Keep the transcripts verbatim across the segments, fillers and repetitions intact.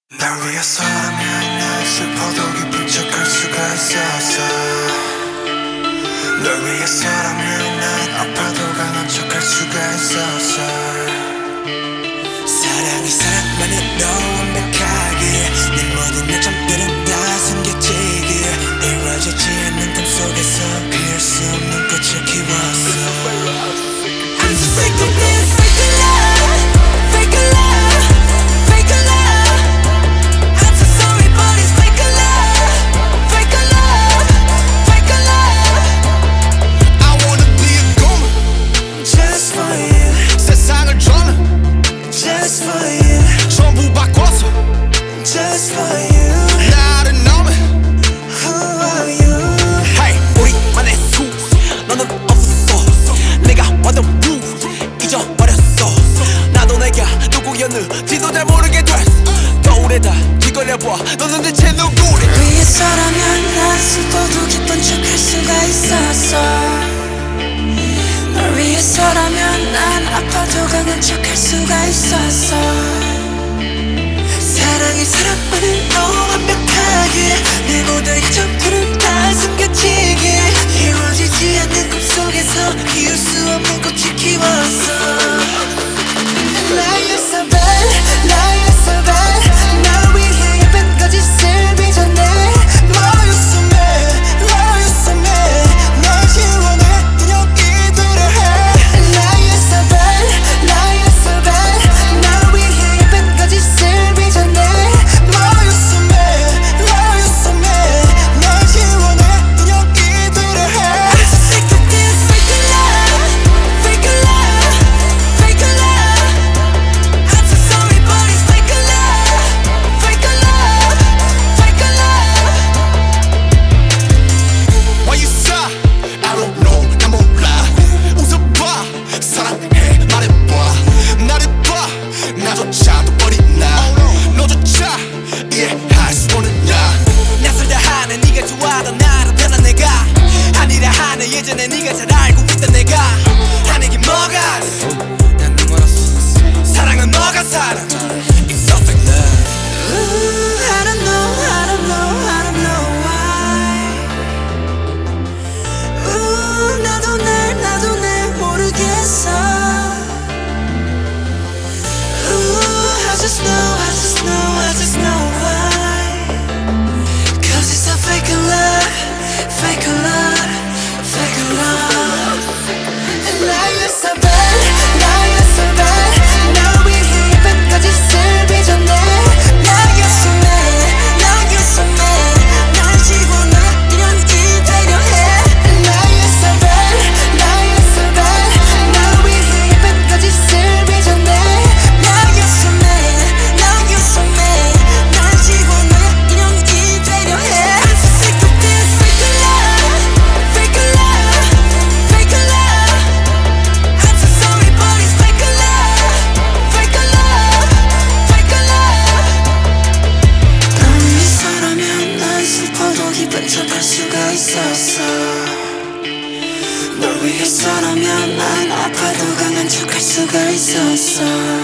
날 위해서라면 난 슬퍼도 기쁜 척할 수가 있었어. 널 위해서라면 난 아파도 강한 척할 수가 있었어. 사랑이 사랑만으로 완벽하게 내 모든 약점들은 다 숨겨지기에 이루어지지 않는 꿈속에서 피울 수 없는 꽃을 키웠어. I'm so sick of this fake love, fake love, fake love. I'm so sorry but it's fake love, fake love, fake love. I wanna be a goon Just for you, 세상을 저는 just for you, 전부 바꿔서 just for you. 나를 너무 Who are you? Hey 우리만의 수 너는 없었어. 내가 완전 루 잊어버렸어. 나도 내가 누구였는지도 잘 모르게 됐어. 거울에다 뒤걸려봐 너는 대체 누구래. 위해서라면 난 슬퍼도 기쁜 척할 수가 있었어. 널 위해서라면 난 아파도 강한 척할 수가 있었어. 사랑이 사랑만으로 완벽하게 내 모든 이점들은 다 숨겨지게 이루어지지 않는 꿈속에서 피울 수 없는 꽃을 키웠어. Lie you're so bad, lie you're so bad. 날 위해 예쁜 거짓을 빚어내. Lie you're so mad, lie you're so mad. 널 지워내 그냥 이대로 해. Lie you're so bad, lie you're so bad. 날 위해 예쁜 거짓을 빚어내. Lie you're so mad, lie you're so mad. 널 지워내 그냥 이대로 해. I'm so sick of this fake love, fake love, fake love. I'm so sorry but it's fake love, fake love, fake love. Why you sigh? I don't know 나 몰라. 웃어봐 사랑해 말해봐 나를 봐 나조차도 버리나. 너조차 이해할 수 없는 나. 낯설다 하는 네가 좋아하던 나로 변한 내가 아니라 하는 예전에 네가 잘 알고 있던 내가 하는 게 뭐가 난 눈멀었어. 사랑은 뭐가 사랑 It's so fake love. Ooh, I don't know, I don't know, I don't know why. Ooh, 나도 날, 나도 날 모르겠어. Ooh, I just know, I just know, I just know why. Cause it's a fake love, fake love, fake love. And now you're so bad, now you're so bad. 날 위해 예쁜 거짓을 빚어내. Now you're so mad, now you're so mad. 날 지워내 이런 이대로 해. Now you're so bad, now you're so bad. 날 위해 예쁜 거짓을 빚어내. Now you're so mad, now you're so mad. 날 지워내 이런 이대로 해. I'm so sick of this fake love, fake love, fake love. I'm so sorry but it's fake love, fake love, fake love. 널 위해서라면 난 슬퍼도 기쁜 척할 수가 있었어. 널 위해서라면 난 아파도 강한 척할 수가 있었어.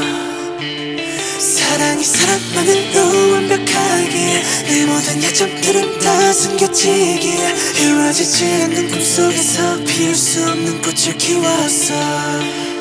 사랑이 사랑만으로 완벽하게 내 모든 약점들은 다 숨겨지기에 이루어지지 않는 꿈속에서 피울 수 없는 꽃을 키웠어.